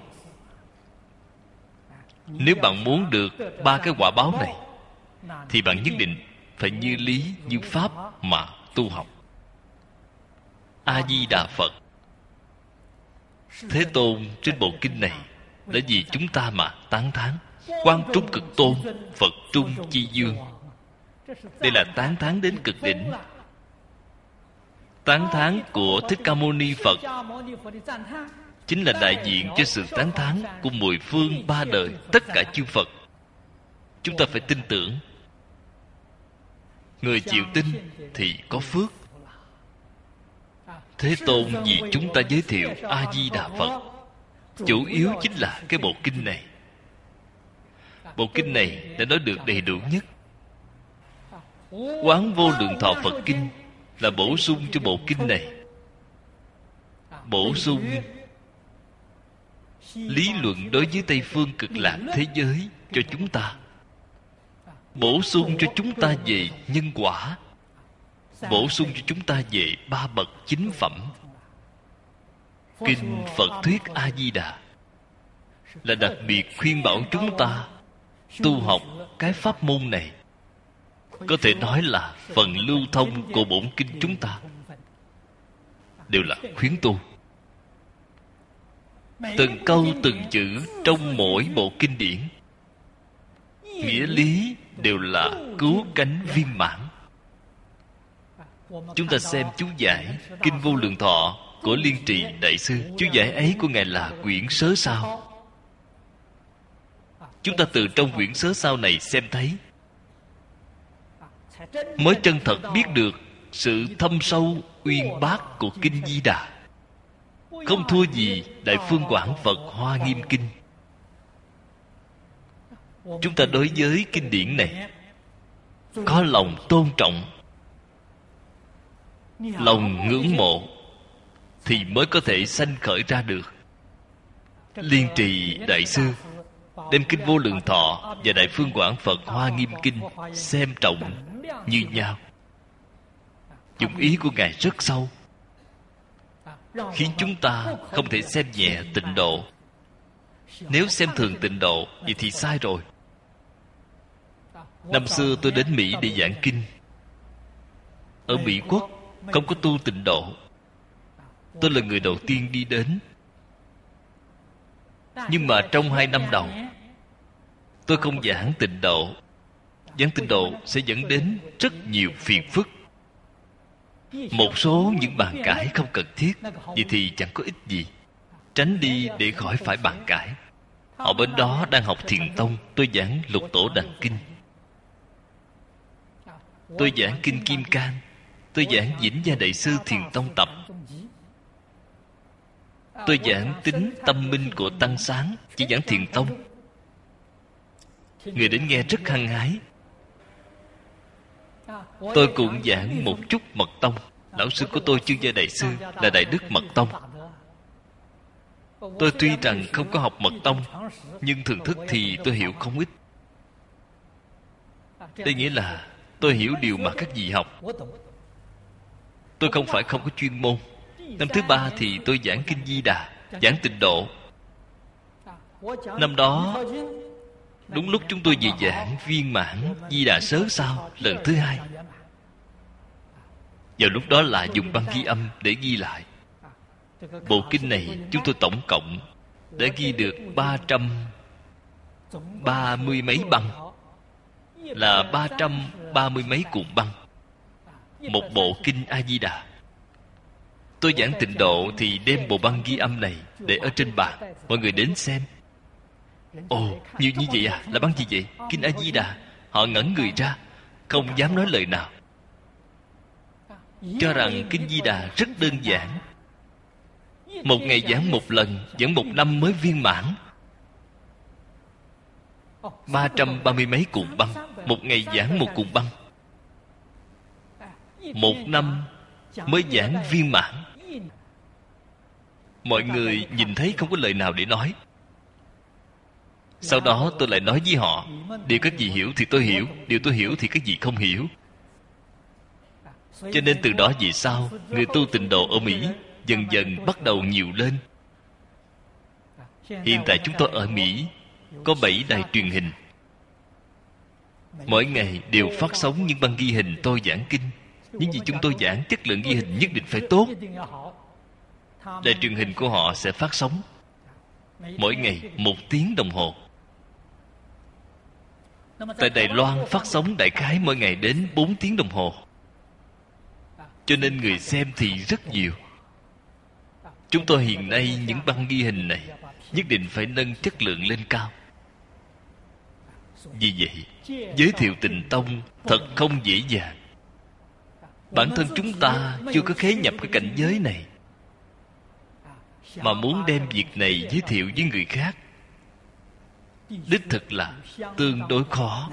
Nếu bạn muốn được ba cái quả báo này thì bạn nhất định phải như lý như pháp mà tu học. A Di Đà Phật. Thế Tôn trên bộ kinh này đã vì chúng ta mà tán thán. Quang Trung Cực Tôn, Phật Trung Chi Dương. Đây là tán thán đến cực đỉnh. Tán thán của Thích Ca Mâu Ni Phật chính là đại diện cho sự tán thán của mười phương ba đời tất cả chư Phật. Chúng ta phải tin tưởng. Người chịu tin thì có phước. Thế Tôn vì chúng ta giới thiệu A-di-đà Phật, chủ yếu chính là cái bộ kinh này. Bộ kinh này đã nói được đầy đủ nhất. Quán Vô Lượng Thọ Phật Kinh là bổ sung cho bộ kinh này, bổ sung lý luận đối với Tây Phương Cực Lạc thế giới cho chúng ta, bổ sung cho chúng ta về nhân quả, bổ sung cho chúng ta về ba bậc chính phẩm. Kinh Phật Thuyết A-di-đà là đặc biệt khuyên bảo chúng ta tu học cái pháp môn này. Có thể nói là phần lưu thông của bổn kinh chúng ta đều là khuyến tu. Từng câu từng chữ trong mỗi bộ kinh điển, nghĩa lý đều là cứu cánh viên mãn. Chúng ta xem chú giải Kinh Vô Lượng Thọ của Liên Trì Đại Sư. Chú giải ấy của Ngài là quyển Sớ Sao. Chúng ta từ trong quyển Sớ Sao này xem thấy, mới chân thật biết được sự thâm sâu uyên bác của Kinh Di Đà, không thua gì Đại Phương Quảng Phật Hoa Nghiêm Kinh. Chúng ta đối với kinh điển này có lòng tôn trọng, lòng ngưỡng mộ, thì mới có thể sanh khởi ra được. Liên Trì Đại Sư đem Kinh Vô Lượng Thọ và Đại Phương Quảng Phật Hoa Nghiêm Kinh xem trọng như nhau. Dụng ý của Ngài rất sâu, khiến chúng ta không thể xem nhẹ Tịnh Độ. Nếu xem thường Tịnh Độ, vậy thì sai rồi. Năm xưa tôi đến Mỹ để giảng kinh. Ở Mỹ Quốc không có tu Tịnh Độ. Tôi là người đầu tiên đi đến. Nhưng mà trong hai năm đầu, tôi không giảng Tịnh Độ. Giảng Tịnh Độ sẽ dẫn đến rất nhiều phiền phức. Một số những bàn cãi không cần thiết, vậy thì chẳng có ích gì. Tránh đi để khỏi phải bàn cãi. Họ bên đó đang học Thiền Tông, tôi giảng Lục Tổ Đằng Kinh, tôi giảng Kinh Kim Cang, tôi giảng Vĩnh Gia Đại Sư Thiền Tông Tập, tôi giảng Tính Tâm Minh của Tăng Sáng, chỉ giảng Thiền Tông. Người đến nghe rất hăng hái. Tôi cũng giảng một chút Mật Tông. Lão sư của tôi Chương Gia Đại Sư là Đại Đức Mật Tông. Tôi tuy rằng không có học Mật Tông, nhưng thường thức thì tôi hiểu không ít. Đây nghĩa là tôi hiểu điều mà các vị học. Tôi không phải không có chuyên môn. Năm thứ ba thì tôi giảng Kinh Di Đà, giảng Tịnh Độ. Năm đó đúng lúc chúng tôi vừa giảng viên mãn Di Đà Sớ Sao lần thứ hai. Vào lúc đó là dùng băng ghi âm để ghi lại. Bộ kinh này chúng tôi tổng cộng đã ghi được ba trăm ba mươi mấy băng, là ba trăm ba mươi mấy cuộn băng. Một bộ kinh A-di-đà. Tôi giảng Tịnh Độ thì đem bộ băng ghi âm này để ở trên bàn, mọi người đến xem. Ồ, nhiều như vậy à? Là băng gì vậy? Kinh A-di-đà. Họ ngẩn người ra, không dám nói lời nào, cho rằng Kinh Di Đà rất đơn giản. Một ngày giảng một lần, giảng một năm mới viên mãn. Ba trăm ba mươi mấy cuộn băng, một ngày giảng một cuộn băng, một năm mới giảng viên mãn. Mọi người nhìn thấy không có lời nào để nói. Sau đó tôi lại nói với họ, điều các vị hiểu thì tôi hiểu, điều tôi hiểu thì các vị không hiểu. Cho nên từ đó về sau, người tu Tịnh Độ ở Mỹ dần dần bắt đầu nhiều lên. Hiện tại chúng tôi ở Mỹ có bảy đài truyền hình, mỗi ngày đều phát sóng những băng ghi hình tôi giảng kinh. Những gì chúng tôi giảng, chất lượng ghi hình nhất định phải tốt. Đài truyền hình của họ sẽ phát sóng mỗi ngày một tiếng đồng hồ. Tại Đài Loan phát sóng đại khái mỗi ngày đến bốn tiếng đồng hồ. Cho nên người xem thì rất nhiều. Chúng tôi hiện nay những băng ghi hình này nhất định phải nâng chất lượng lên cao. Vì vậy, giới thiệu Tịnh Tông thật không dễ dàng. Bản thân chúng ta chưa có khế nhập cái cảnh giới này, mà muốn đem việc này giới thiệu với người khác, đích thực là tương đối khó.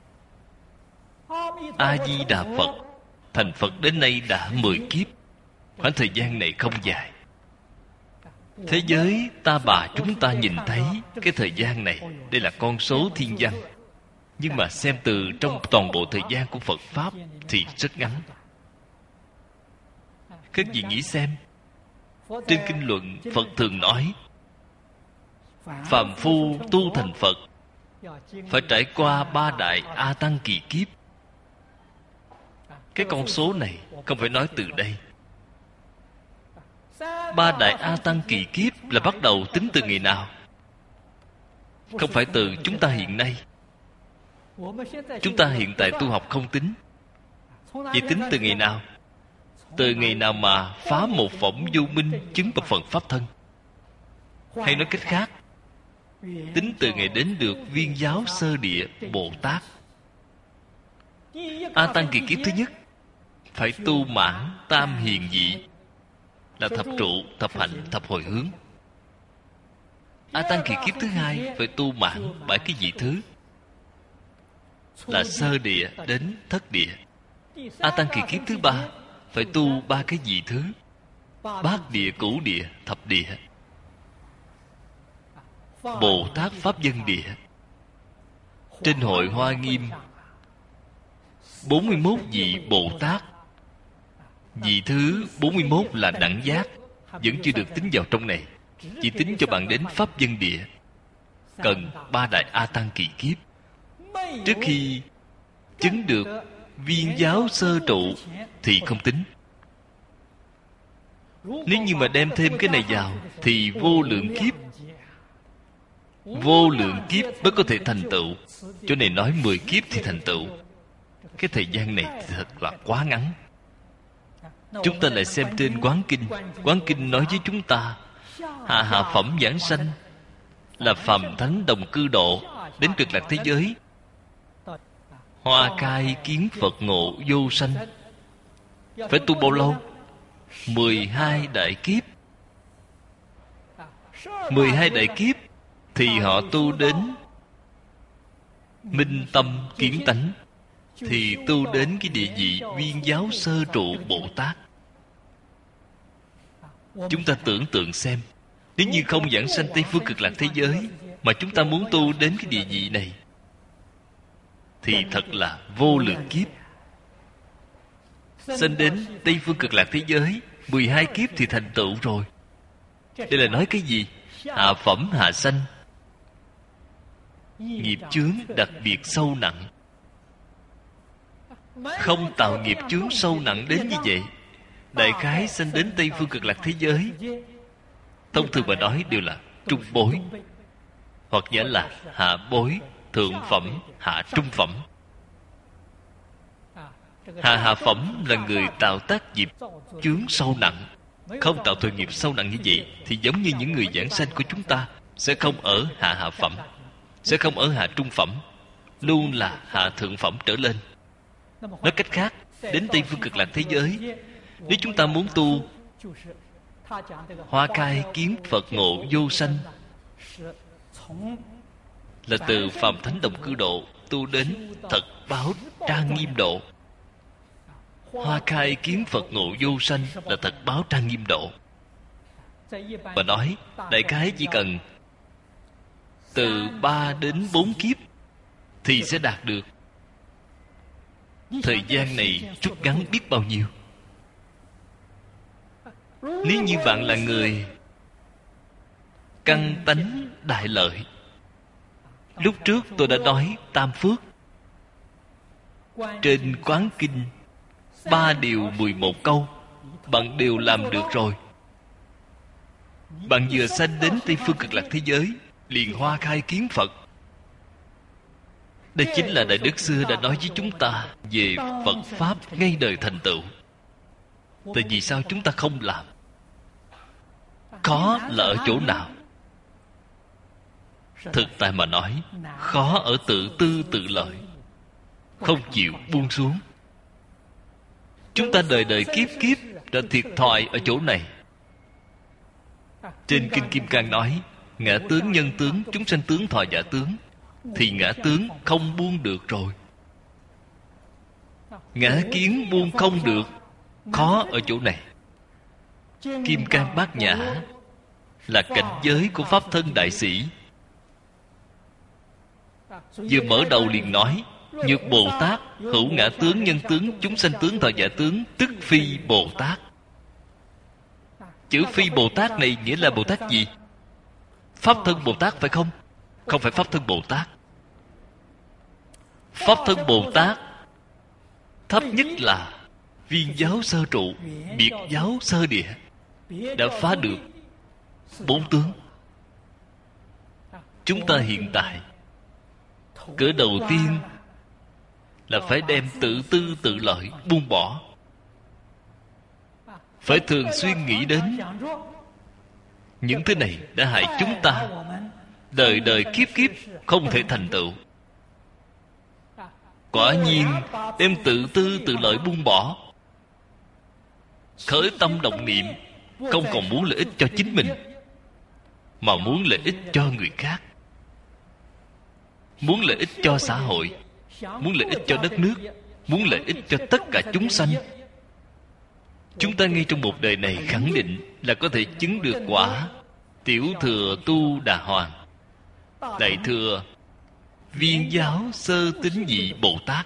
A-di-đà Phật thành Phật đến nay đã mười kiếp. Khoảng thời gian này không dài. Thế giới ta bà chúng ta nhìn thấy cái thời gian này, đây là con số thiên văn. Nhưng mà xem từ trong toàn bộ thời gian của Phật Pháp thì rất ngắn. Các vị nghĩ xem, trên kinh luận Phật thường nói, phàm phu tu thành Phật phải trải qua ba đại A Tăng kỳ kiếp. Cái con số này không phải nói từ đây. Ba đại A Tăng kỳ kiếp là bắt đầu tính từ ngày nào? Không phải từ chúng ta hiện nay. Chúng ta hiện tại tu học không tính. Vậy tính từ ngày nào? Từ ngày nào mà phá một phỏng vô minh, chứng bậc Phật Pháp thân. Hay nói cách khác, tính từ ngày đến được Viên Giáo Sơ Địa Bồ Tát. A Tăng kỳ kiếp thứ nhất phải tu mãn tam hiền vị, là thập trụ, thập hạnh, thập hồi hướng. A Tăng kỳ kiếp thứ hai phải tu mãn bảy cái vị thứ, là sơ địa đến thất địa. A Tăng kỳ kiếp thứ ba phải tu ba cái vị thứ, bát địa, cửu địa, thập địa. Bồ Tát Pháp Dân Địa. Trên hội Hoa Nghiêm bốn mươi mốt vị Bồ Tát. Vị thứ bốn mươi mốt là đẳng giác, vẫn chưa được tính vào trong này. Chỉ tính cho bạn đến Pháp Dân Địa, cần ba đại A Tăng kỳ kiếp. Trước khi chứng được Viên Giáo Sơ Trụ thì không tính. Nếu như mà đem thêm cái này vào thì vô lượng kiếp, vô lượng kiếp mới có thể thành tựu. Chỗ này nói mười kiếp thì thành tựu. Cái thời gian này thật là quá ngắn. Chúng ta lại xem trên Quán Kinh. Quán Kinh nói với chúng ta, hạ hạ phẩm giảng sanh là phàm thánh đồng cư độ đến cực lạc thế giới, hoa khai kiến Phật ngộ vô sanh. Phải tu bao lâu? Mười hai đại kiếp. Mười hai đại kiếp thì họ tu đến minh tâm kiến tánh, thì tu đến cái địa vị Viên Giáo Sơ Trụ Bồ Tát. Chúng ta tưởng tượng xem, nếu như không giảng sanh Tây Phương Cực Lạc thế giới, mà chúng ta muốn tu đến cái địa vị này, thì thật là vô lượng kiếp. Sanh đến Tây Phương Cực Lạc thế giới mười hai kiếp thì thành tựu rồi. Đây là nói cái gì? Hạ phẩm hạ sanh, nghiệp chướng đặc biệt sâu nặng. Không tạo nghiệp chướng sâu nặng đến như vậy, đại khái sanh đến Tây Phương Cực Lạc thế giới, thông thường mà nói đều là trung bối, hoặc giả là hạ bối, thượng phẩm, hạ trung phẩm. Hạ hạ phẩm là người tạo tác nghiệp chướng sâu nặng. Không tạo tội nghiệp sâu nặng như vậy thì giống như những người giảng sanh của chúng ta, sẽ không ở hạ hạ phẩm, sẽ không ở hạ trung phẩm, luôn là hạ thượng phẩm trở lên. Nói cách khác, đến Tây Phương Cực Lạc thế giới, nếu chúng ta muốn tu hoa khai kiến Phật ngộ vô sanh, là từ phàm thánh đồng cư độ tu đến thật báo trang nghiêm độ. Hoa khai kiến Phật ngộ vô sanh là thật báo trang nghiêm độ. Và nói đại khái chỉ cần từ ba đến bốn kiếp thì sẽ đạt được. Thời gian này rút ngắn biết bao nhiêu. Nếu như bạn là người căn tánh đại lợi, lúc trước tôi đã nói tam phước. Trên Quán Kinh ba điều mười một câu bạn đều làm được rồi. Bạn vừa sanh đến Tây Phương Cực Lạc thế giới, liền hoa khai kiến Phật. Đây chính là Đại Đức xưa đã nói với chúng ta về Phật Pháp ngay đời thành tựu. Tại vì sao chúng ta không làm? Khó là ở chỗ nào? Thực tại mà nói, khó ở tự tư tự lợi, không chịu buông xuống. Chúng ta đời đời kiếp kiếp đã thiệt thòi ở chỗ này. Trên Kinh Kim Cang nói, ngã tướng nhân tướng, chúng sanh tướng thọ giả tướng, thì ngã tướng không buông được rồi. Ngã kiến buông không được, khó ở chỗ này. Kim Cang Bát Nhã là cảnh giới của Pháp Thân Đại Sĩ. Vừa mở đầu liền nói, Nhược Bồ Tát hữu ngã tướng nhân tướng, chúng sanh tướng thọ giả tướng, tức phi Bồ Tát. Chữ phi Bồ Tát này nghĩa là Bồ Tát gì? Pháp Thân Bồ Tát phải không? Không phải Pháp Thân Bồ Tát. Pháp Thân Bồ Tát thấp nhất là Viên giáo sơ trụ, Biệt giáo sơ địa, đã phá được bốn tướng. Chúng ta hiện tại cỡ đầu tiên là phải đem tự tư tự lợi buông bỏ. Phải thường xuyên nghĩ đến những thứ này đã hại chúng ta đời đời kiếp kiếp không thể thành tựu. Quả nhiên đem tự tư tự lợi buông bỏ, khởi tâm động niệm không còn muốn lợi ích cho chính mình, mà muốn lợi ích cho người khác, muốn lợi ích cho xã hội, muốn lợi ích cho đất nước, muốn lợi ích cho tất cả chúng sanh. Chúng ta ngay trong một đời này khẳng định là có thể chứng được quả Tiểu Thừa Tu Đà Hoàng, Đại Thừa Viên giáo sơ tín nhị Bồ Tát.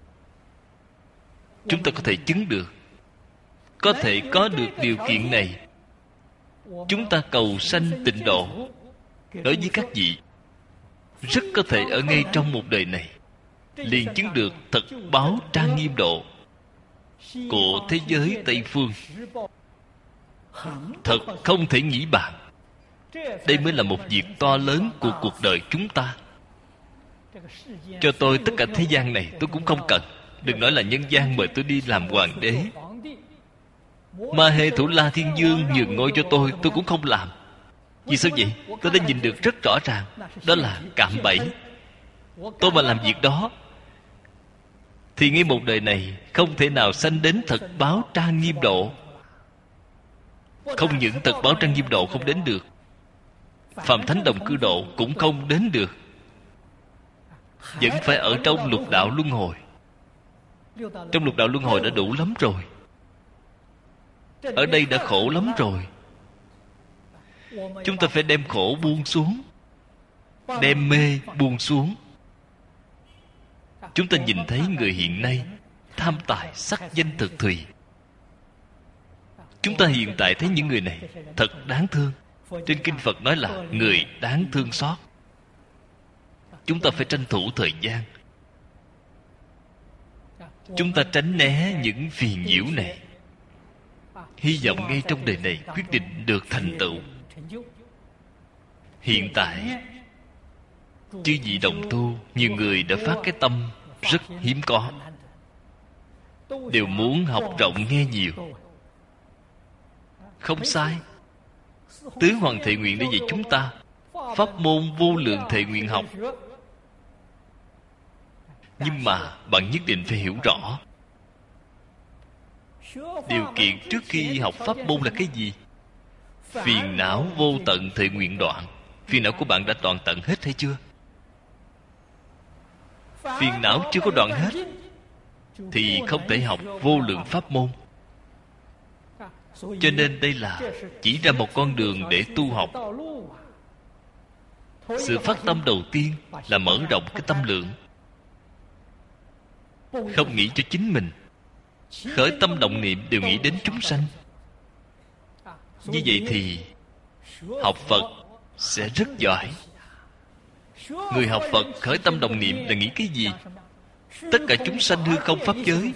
Chúng ta có thể chứng được, có thể có được điều kiện này. Chúng ta cầu sanh tịnh độ đối với các vị, rất có thể ở ngay trong một đời này liền chứng được thật báo trang nghiêm độ của thế giới Tây Phương. Thật không thể nghĩ bàn. Đây mới là một việc to lớn của cuộc đời chúng ta. Cho tôi tất cả thế gian này tôi cũng không cần. Đừng nói là nhân gian mời tôi đi làm hoàng đế. Ma Hê Thủ La Thiên Dương nhường ngôi cho tôi, tôi cũng không làm. Vì sao vậy? Tôi đã nhìn được rất rõ ràng, đó là cạm bẫy. Tôi mà làm việc đó thì ngay một đời này không thể nào sanh đến thật báo trang nghiêm độ. Không những thật báo trang nghiêm độ không đến được, phàm thánh đồng cư độ cũng không đến được. Vẫn phải ở trong lục đạo luân hồi. Trong lục đạo luân hồi đã đủ lắm rồi. Ở đây đã khổ lắm rồi. Chúng ta phải đem khổ buông xuống, đem mê buông xuống. Chúng ta nhìn thấy người hiện nay tham tài sắc danh thực thùy. Chúng ta hiện tại thấy những người này thật đáng thương. Trên Kinh Phật nói là người đáng thương xót. Chúng ta phải tranh thủ thời gian. Chúng ta tránh né những phiền nhiễu này, hy vọng ngay trong đời này quyết định được thành tựu. Hiện tại chư vị đồng tu, nhiều người đã phát cái tâm rất hiếm có, đều muốn học rộng nghe nhiều. Không sai. Tứ Hoàng thệ nguyện để dạy chúng ta pháp môn vô lượng thệ nguyện học. Nhưng mà bạn nhất định phải hiểu rõ điều kiện trước khi học pháp môn là cái gì. Phiền não vô tận thệ nguyện đoạn. Phiền não của bạn đã đoạn tận hết hay chưa? Phiền não chưa có đoạn hết thì không thể học vô lượng pháp môn. Cho nên đây là chỉ ra một con đường để tu học. Sự phát tâm đầu tiên là mở rộng cái tâm lượng, không nghĩ cho chính mình, khởi tâm động niệm đều nghĩ đến chúng sanh. Như vậy thì học Phật sẽ rất giỏi. Người học Phật khởi tâm động niệm là nghĩ cái gì? Tất cả chúng sanh hư không pháp giới.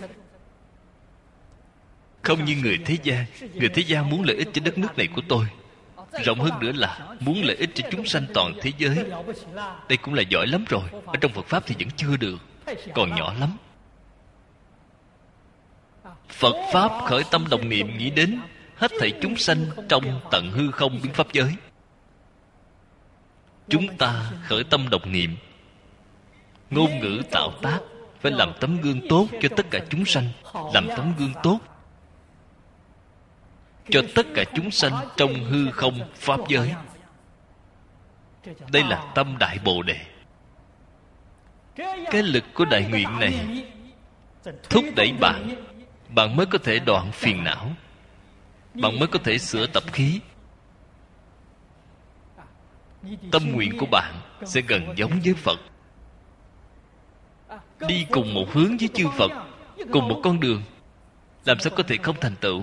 Không như người thế gian. Người thế gian muốn lợi ích cho đất nước này của tôi, rộng hơn nữa là muốn lợi ích cho chúng sanh toàn thế giới. Đây cũng là giỏi lắm rồi. Ở trong Phật Pháp thì vẫn chưa được, còn nhỏ lắm. Phật Pháp khởi tâm động niệm nghĩ đến hết thảy chúng sanh trong tận hư không biến pháp giới. Chúng ta khởi tâm động niệm, ngôn ngữ tạo tác, phải làm tấm gương tốt cho tất cả chúng sanh, làm tấm gương tốt cho tất cả chúng sanh trong hư không pháp giới. Đây là tâm Đại Bồ Đề. Cái lực của đại nguyện này thúc đẩy bạn, bạn mới có thể đoạn phiền não, bạn mới có thể sửa tập khí. Tâm nguyện của bạn sẽ gần giống với Phật, đi cùng một hướng với chư Phật, cùng một con đường, làm sao có thể không thành tựu?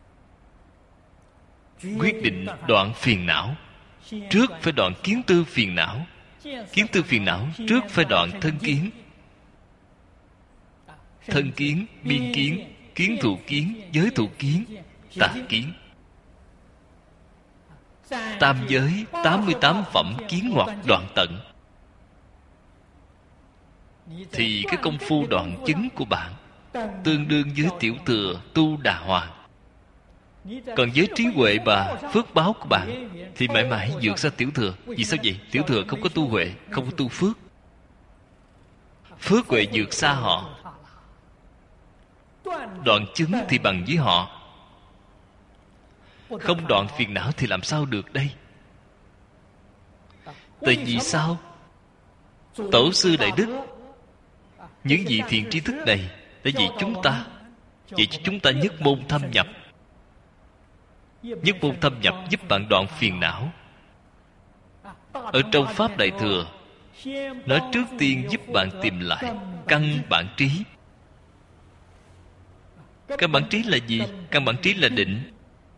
Quyết định đoạn phiền não, trước phải đoạn kiến tư phiền não. Kiến tư phiền não trước phải đoạn thân kiến. Thân kiến, biên kiến, kiến thù kiến, giới thù kiến, tà kiến. Tam giới tám mươi tám phẩm kiến hoặc đoạn tận, thì cái công phu đoạn chứng của bạn tương đương với tiểu thừa tu Đà Hoàng. Còn với trí huệ và phước báo của bạn thì mãi mãi vượt xa tiểu thừa. Vì sao vậy? Tiểu thừa không có tu huệ, không có tu phước. Phước huệ vượt xa họ. Đoạn chứng thì bằng với họ. Không đoạn phiền não thì làm sao được đây? Tại vì sao? Tổ sư Đại Đức, những vị thiện tri thức này đã dạy chúng ta, dạy cho chúng ta nhất môn thâm nhập. Nhất môn thâm nhập giúp bạn đoạn phiền não. Ở trong Pháp Đại Thừa, nó trước tiên giúp bạn tìm lại căn bản trí. Căn bản trí là gì? Căn bản trí là định,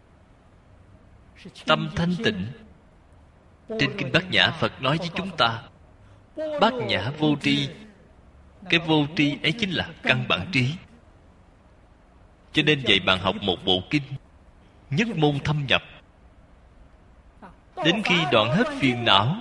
tâm thanh tịnh. Trên Kinh Bát Nhã, Phật nói với chúng ta, Bát Nhã vô tri. Cái vô tri ấy chính là căn bản trí. Cho nên dạy bạn học một bộ kinh, nhất môn thâm nhập, đến khi đoạn hết phiền não,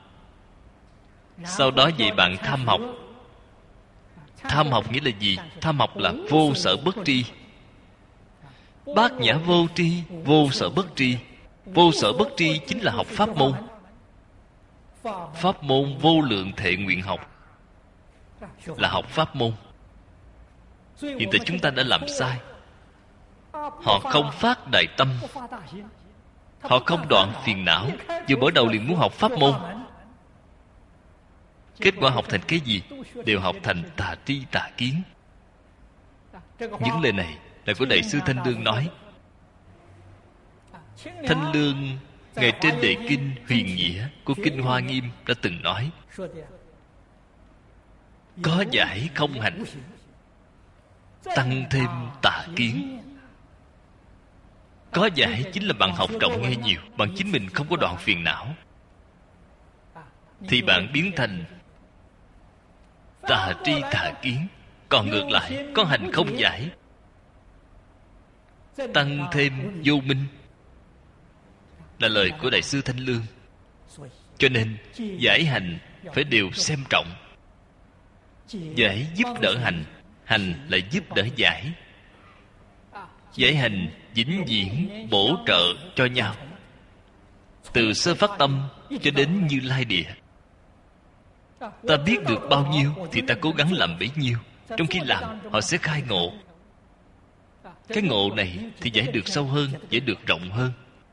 sau đó dạy bạn tham học. Tham học nghĩa là gì? Tham học là vô sở bất tri. Bát Nhã vô tri, vô sở bất tri. Vô sở bất tri chính là học pháp môn. Pháp môn vô lượng thệ nguyện học là học pháp môn. Hiện tại chúng ta đã làm sai. Họ không phát đại tâm, họ không đoạn phiền não, vừa mở đầu liền muốn học pháp môn. Kết quả học thành cái gì? Đều học thành tà tri tà kiến. Những lời này là của Đại sư Thanh Lương nói. Thanh Lương ngày trên đề kinh huyền nghĩa của Kinh Hoa Nghiêm đã từng nói, có giải không hành, tăng thêm tà kiến. Có giải chính là bạn học rộng nghe nhiều, bạn chính mình không có đoạn phiền não, thì bạn biến thành tà tri tà kiến. Còn ngược lại, có hành không giải, tăng thêm vô minh, là lời của Đại sư Thanh Lương. Cho nên giải hành phải đều xem trọng. Giải giúp đỡ hành, hành lại giúp đỡ giải. Giải hành vĩnh viễn bổ trợ cho nhau, từ sơ phát tâm cho đến Như Lai Địa. Ta biết được bao nhiêu thì ta cố gắng làm bấy nhiêu. Trong khi làm, họ sẽ khai ngộ. Cái ngộ này thì giải được sâu hơn, giải được rộng hơn.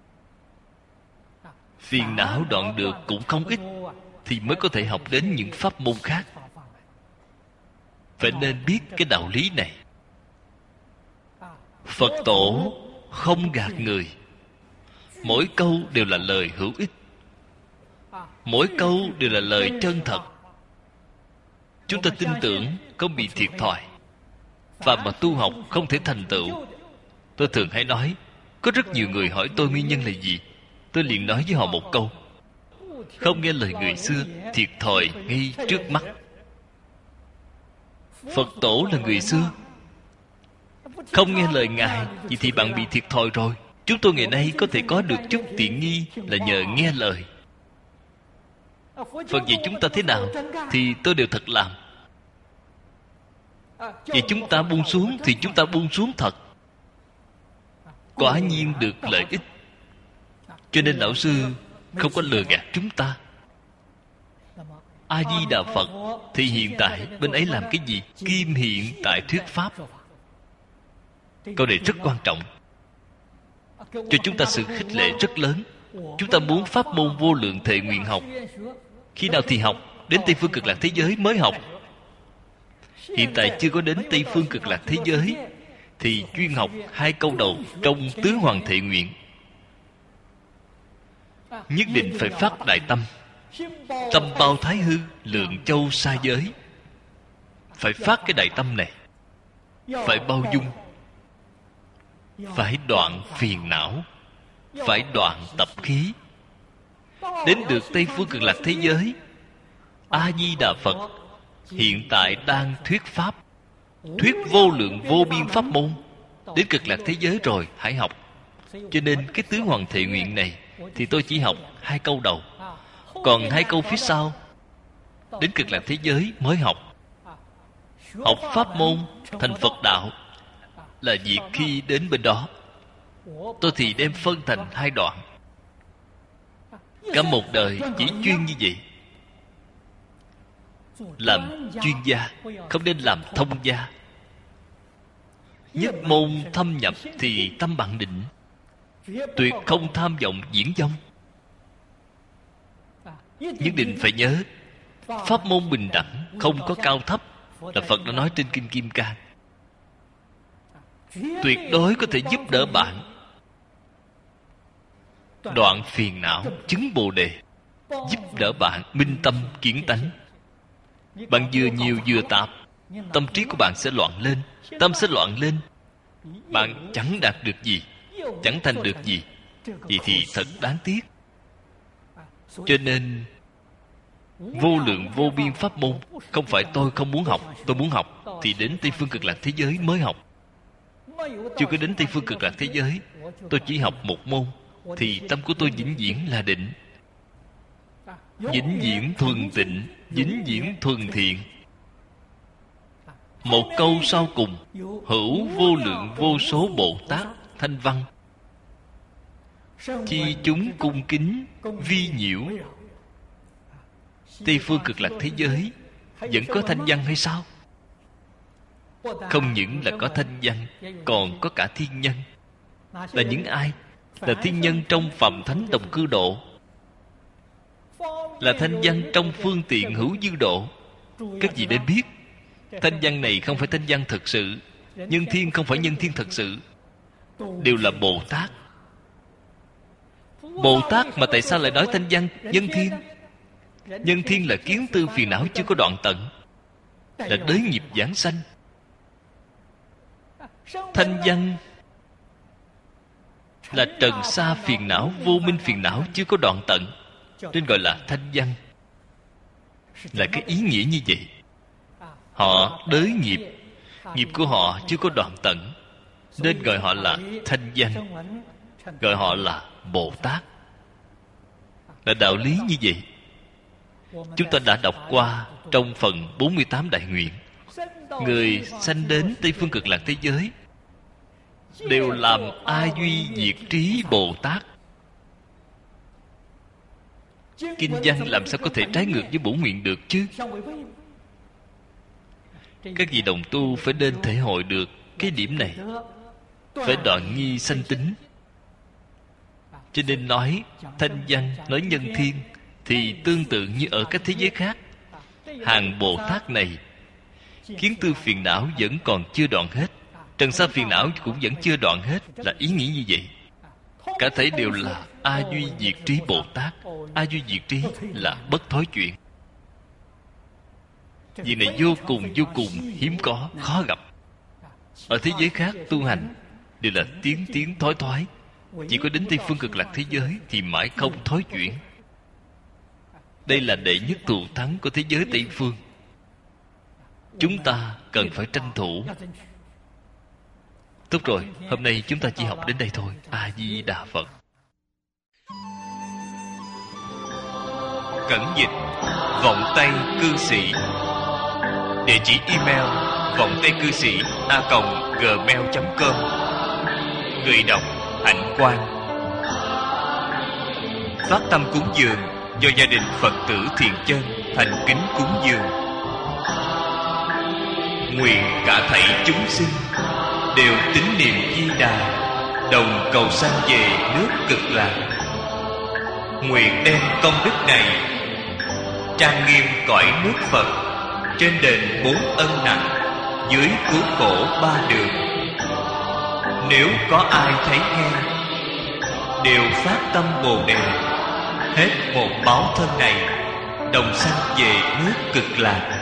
Phiền não đoạn được cũng không ít, thì mới có thể học đến những pháp môn khác. Phải nên biết cái đạo lý này. Phật tổ không gạt người, mỗi câu đều là lời hữu ích, mỗi câu đều là lời chân thật. Chúng ta tin tưởng, không bị thiệt thòi. Và mà tu học không thể thành tựu. Tôi thường hay nói, có rất nhiều người hỏi tôi nguyên nhân là gì, tôi liền nói với họ một câu: không nghe lời người xưa, thiệt thòi ngay trước mắt. Phật tổ là người xưa, không nghe lời Ngài, vậy thì bạn bị thiệt thòi rồi. Chúng tôi ngày nay có thể có được chút tiện nghi là nhờ nghe lời. Phần gì chúng ta thế nào thì tôi đều thật làm. Vậy chúng ta buông xuống thì chúng ta buông xuống thật, quả nhiên được lợi ích. Cho nên lão sư không có lừa gạt chúng ta. A Di Đà Phật thì hiện tại bên ấy làm cái gì? Kim hiện tại thuyết pháp. Câu này rất quan trọng, cho chúng ta sự khích lệ rất lớn. Chúng ta muốn pháp môn vô lượng thệ nguyện học, khi nào thì học? Đến Tây Phương Cực Lạc thế giới mới học. Hiện tại chưa có đến Tây Phương Cực Lạc thế giới thì chuyên học hai câu đầu trong tứ hoàng thệ nguyện. Nhất định phải phát đại tâm, tâm bao thái hư, lượng châu xa giới. Phải phát cái đại tâm này, phải bao dung, phải đoạn phiền não, phải đoạn tập khí. Đến được Tây Phương Cực Lạc thế giới, A Di Đà Phật hiện tại đang thuyết pháp, thuyết vô lượng vô biên pháp môn. Đến Cực Lạc thế giới rồi hãy học. Cho nên cái tứ hoàng thệ nguyện này thì tôi chỉ học hai câu đầu, còn hai câu phía sau đến Cực Lạc thế giới mới học. Học pháp môn thành Phật đạo là việc khi đến bên đó. Tôi thì đem phân thành hai đoạn. Cả một đời chỉ chuyên như vậy. Làm chuyên gia, không nên làm thông gia. Nhất môn thâm nhập thì tâm bạn định, tuyệt không tham vọng diễn vong. Nhất định phải nhớ, pháp môn bình đẳng, không có cao thấp, là Phật đã nói trên Kinh Kim Cang. Tuyệt đối có thể giúp đỡ bạn đoạn phiền não, chứng Bồ Đề, giúp đỡ bạn minh tâm kiến tánh. Bạn vừa nhiều vừa tạp, tâm trí của bạn sẽ loạn lên. Tâm sẽ loạn lên, bạn chẳng đạt được gì, chẳng thành được gì. Vậy thì thật đáng tiếc. Cho nên vô lượng vô biên pháp môn, không phải tôi không muốn học. Tôi muốn học thì đến Tây Phương Cực Lạc thế giới mới học. Chưa có đến Tây Phương Cực Lạc thế giới, tôi chỉ học một môn thì tâm của tôi vĩnh viễn là định, vĩnh viễn thuần tịnh, vĩnh viễn thuần thiện. Một câu sau cùng: hữu vô lượng vô số Bồ Tát thanh văn, chi chúng cung kính vi nhiễu. Tây Phương Cực Lạc thế giới vẫn có thanh văn hay sao? Không những là có thanh văn, còn có cả thiên nhân. Là những ai? Là thiên nhân trong Phàm Thánh Đồng Cư Độ, là thanh văn trong Phương Tiện Hữu Dư Độ. Các vị nên biết, thanh văn này không phải thanh văn thật sự, nhân thiên không phải nhân thiên thật sự, đều là Bồ Tát. Bồ Tát mà tại sao lại nói thanh văn nhân thiên? Nhân thiên là kiến tư phiền não chưa có đoạn tận, là đới nghiệp giảng sanh. Thanh văn là trần sa phiền não, vô minh phiền não chưa có đoạn tận, nên gọi là thanh văn. Là cái ý nghĩa như vậy. Họ đới nghiệp, nghiệp của họ chưa có đoạn tận, nên gọi họ là thanh văn, gọi họ là Bồ Tát. Là đạo lý như vậy. Chúng ta đã đọc qua trong phần bốn mươi tám đại nguyện. Người sanh đến Tây Phương Cực Lạc thế giới đều làm A Duy Diệt Trí Bồ Tát. Kinh văn làm sao có thể trái ngược với bổn nguyện được chứ? Các vị đồng tu phải nên thể hội được cái điểm này, phải đoạn nghi sanh tính. Cho nên nói thanh văn, nói nhân thiên thì tương tự như ở các thế giới khác. Hàng Bồ Tát này kiến tư phiền não vẫn còn chưa đoạn hết, trần sa phiền não cũng vẫn chưa đoạn hết, là ý nghĩ như vậy. Cả thảy đều là A Duy Diệt Trí Bồ Tát. A Duy Diệt Trí là bất thối chuyển. Việc này vô cùng vô cùng hiếm có, khó gặp. Ở thế giới khác tu hành đều là tiến tiến thoái thoái, chỉ có đến Tây Phương Cực Lạc thế giới thì mãi không thối chuyển. Đây là đệ nhất thù thắng của thế giới Tây Phương. Chúng ta cần phải tranh thủ. Tốt rồi, hôm nay chúng ta chỉ học đến đây thôi. A Di Đà Phật. Cẩn dịch Vọng Tây Cư Sĩ. Địa chỉ email vọng tây cư sĩ a còng gmail chấm com. Người đọc Hạnh Quang. Phát tâm cúng dường do gia đình Phật tử Thiện Chân thành kính cúng dường. Nguyện cả thảy chúng sinh đều tín niệm Di Đà, đồng cầu sanh về nước Cực Lạc. Nguyện đem công đức này trang nghiêm cõi nước Phật, trên đền bốn ân nặng, dưới cứu khổ ba đường. Nếu có ai thấy nghe, đều phát tâm Bồ Đề, hết một báo thân này, đồng sanh về nước Cực Lạc.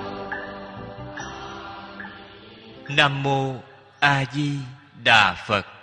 Nam mô A Di Đà Phật.